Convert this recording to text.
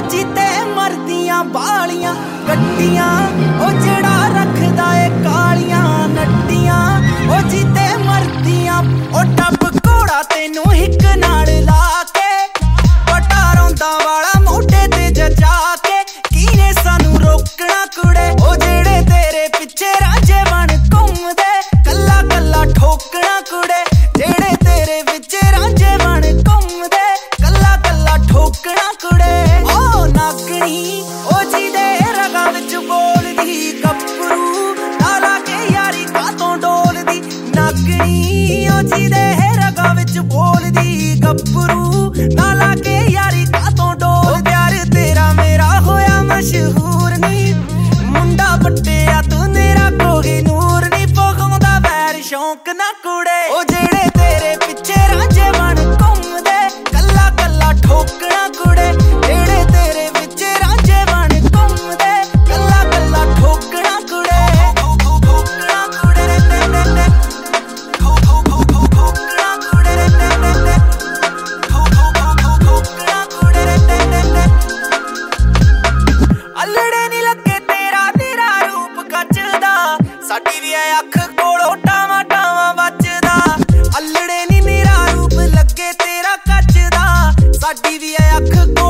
जीते मरदियां बालियां गड्डियां ओ जड़ा रखदा ए कालियां नड्डियां ओ जीते मरदियां ओ टप घोड़ा तेनू हिक नाल ला के पटा रौंदा वाला मोढे ते जचा के कीने सानू रोकना कुड़े ओ जेड़े तेरे पिछे राजे बन घुमदे कल्ला कल्ला ठोकना कुड़े जेड़े तेरे विच राजे बन घुमदे कल्ला कल्ला ठोकना कुड़े ओ नागणी ओ जीदे रगा विच बोलदी गप्परू नाला के यारी कातों डोलदी नागणी ओ जीदे रगा विच बोलदी गप्परू नाला के यारी कातों डोल प्यार तेरा मेरा होया मशहूर नी मुंडा पट्टिया तू मेरा कोई नूर नी पगाउंदा वैर शौक ना कुड़े ओ जेड़े तेरे पिछे राजे बन घुमदे कल्ला कल्ला ठोकना कुड़े जेड़े तेरे विच राजे बन घुमदे कल्ला कल्ला ठोकना कुड़े ठोकना कुड़े ठोकना कुड़े अल्लड़े नी लगे तेरा तेरा रूप गजदा साडी वी अख कोलों टावा टावा बचदा अल्लड़े नी मेरा रूप लगे तेरा गजदा साडी वी अख